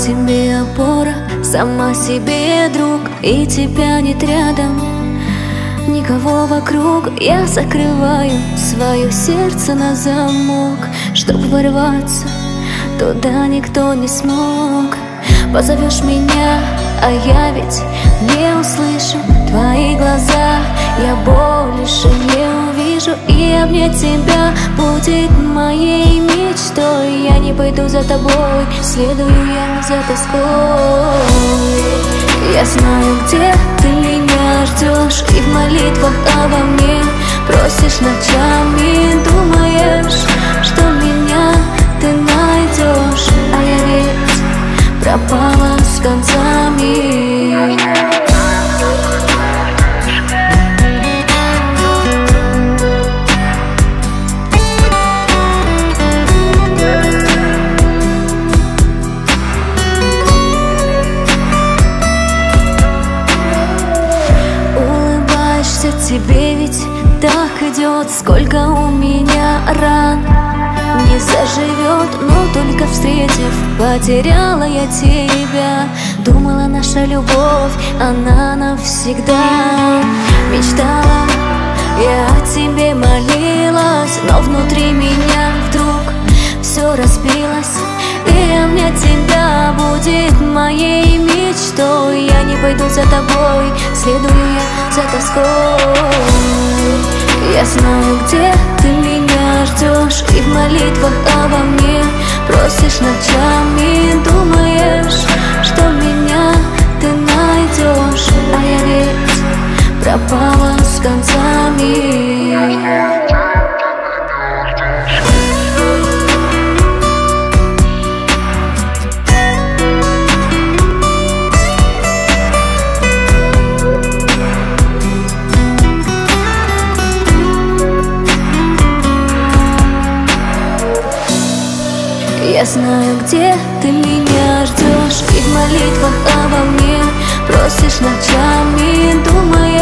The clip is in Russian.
тебе опора, сама себе друг, и тебя нет рядом, никого вокруг. Я закрываю свое сердце на замок, чтоб ворваться туда никто не смог. Позовешь меня, а я ведь не услышу твои глаза, я больше не увижу, и обнять тебя будет моей мечтой. Я не пойду за тобой, следую я за тоской. Я знаю, где ты меня ждешь, и в молитвах обо мне просишь ночами, думаешь, что меня ты найдешь, а я ведь пропала с концами. Улыбаешься, тебе ведь так идет, сколько у меня ран не заживет, но только встретив, потеряла я тебя. Думала, наша любовь, она навсегда. Мечтала, я о тебе молилась, но внутри меня вдруг все разбилось, и обнять тебя будет моей мечтой. Я не пойду за тобой, следую я за тоской. Я знаю, где ты меня ждешь, и в молитвах обо мне просишь ночами, думаешь, что меня ты найдешь, а я ведь пропала с концами. Я знаю, где ты меня ждешь, и в молитвах обо мне просишь ночами, думая,